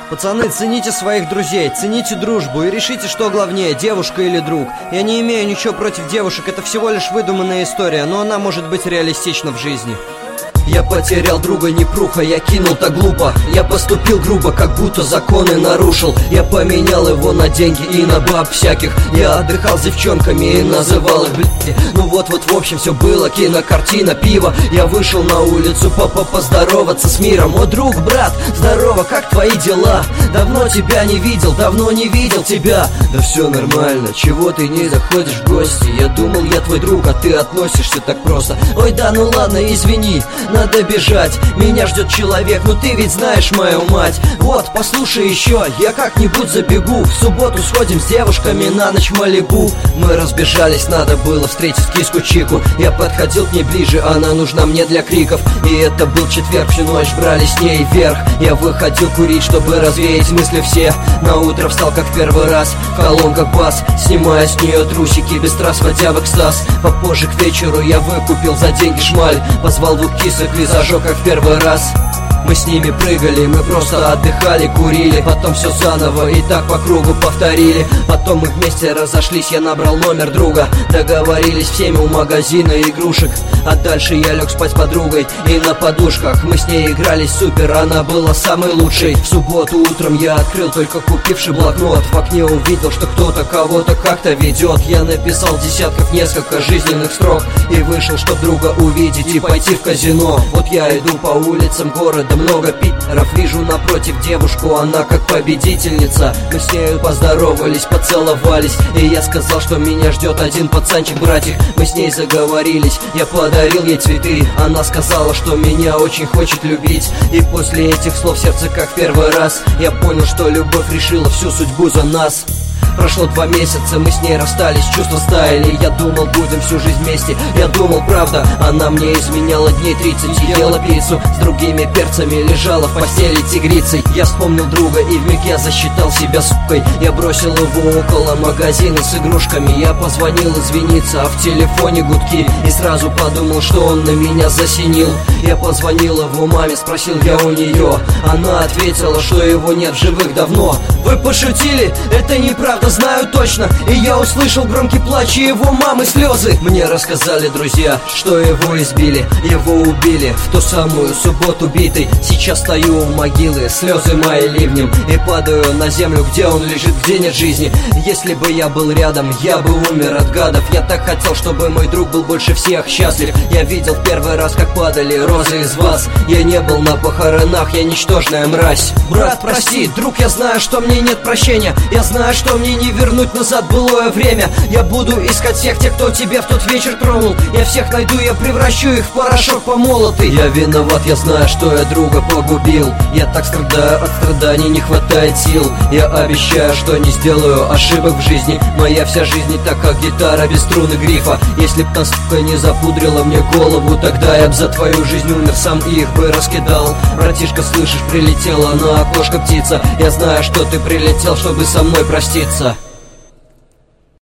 Пацаны, цените своих друзей, цените дружбу и решите, что главнее, девушка или друг. Я не имею ничего против девушек, это всего лишь выдуманная история, но она может быть реалистична в жизни. Я потерял друга, непруха, я кинул так глупо. Я поступил грубо, как будто законы нарушил. Я поменял его на деньги и на баб всяких. Я отдыхал с девчонками и называл их блядь. Ну вот, в общем, все было, кинокартина, пиво. Я вышел на улицу поздороваться с миром. О, друг, брат, здорово, как твои дела? Давно тебя не видел, давно не видел тебя. Да все нормально, чего ты не заходишь в гости? Я думал, я твой друг, а ты относишься так просто. Ой, да ну ладно, извини, надо бежать, меня ждет человек, ну ты ведь знаешь мою мать. Вот, послушай еще, я как-нибудь забегу. В субботу сходим с девушками на ночь в Малибу. Мы разбежались, надо было встретить киску Чику. Я подходил к ней ближе, она нужна мне для криков. И это был четверг, всю ночь брали с ней вверх. Я выходил курить, чтобы развеять мысли все. На утро встал как в первый раз, в колонках бас, снимая с нее трусики, без трасс входя в экстаз. Попозже к вечеру я выкупил за деньги шмаль. Позвал двух кисок и зажег как в первый раз. Мы с ними прыгали, мы просто отдыхали, курили. Потом все заново и так по кругу повторили. Потом мы вместе разошлись, я набрал номер друга. Договорились всеми у магазина игрушек. А дальше я лег спать с подругой и на подушках. Мы с ней игрались супер, она была самой лучшей. В субботу утром я открыл только купивший блокнот. В окне увидел, что кто-то кого-то как-то ведет. Я написал десятков несколько жизненных строк и вышел, чтоб друга увидеть и пойти в казино. Вот я иду по улицам города, много питеров, вижу напротив девушку, она как победительница. Мы с нею поздоровались, поцеловались, и я сказал, что меня ждет один пацанчик-братик. Мы с ней заговорились, я подарил ей цветы. Она сказала, что меня очень хочет любить. И после этих слов сердце как в первый раз. Я понял, что любовь решила всю судьбу за нас. Прошло 2 месяца, мы с ней расстались, чувства стаяли. Я думал, будем всю жизнь вместе, я думал, правда. Она мне изменяла дней 30, ела пиццу с другими перцами, лежала в постели тигрицей. Я вспомнил друга и вмиг я засчитал себя сукой. Я бросил его около магазина с игрушками. Я позвонил извиниться, а в телефоне гудки. И сразу подумал, что он на меня засинил. Я позвонил его маме, спросил я у нее. Она ответила, что его нет в живых давно. Вы пошутили? Это неправда, знаю точно. И я услышал громкий плач и его мамы слезы. Мне рассказали друзья, что его избили, его убили в ту самую субботу битый. Сейчас стою у могилы, слезы мои ливнем, и падаю на землю, где он лежит, где нет жизни. Если бы я был рядом, я бы умер от гадов. Я так хотел, чтобы мой друг был больше всех счастлив. Я видел в первый раз, как падали розы из вас. Я не был на похоронах, я ничтожная мразь. Брат, прости, друг, я знаю, что мне нет прощения. Я знаю, что мне не вернуть назад былое время. Я буду искать всех тех, кто тебя в тот вечер тронул. Я всех найду, я превращу их в порошок помолотый. Я виноват, я знаю, что я друга погубил. Я так страдаю, от страданий не хватает сил. Я обещаю, что не сделаю ошибок в жизни. Моя вся жизнь не так, как гитара без струны грифа. Если б та сука не запудрила мне голову, тогда я б за твою жизнь умер сам и их бы раскидал. Братишка, слышишь, прилетела на окошко птица. Я знаю, что ты прилетел, чтобы со мной проститься.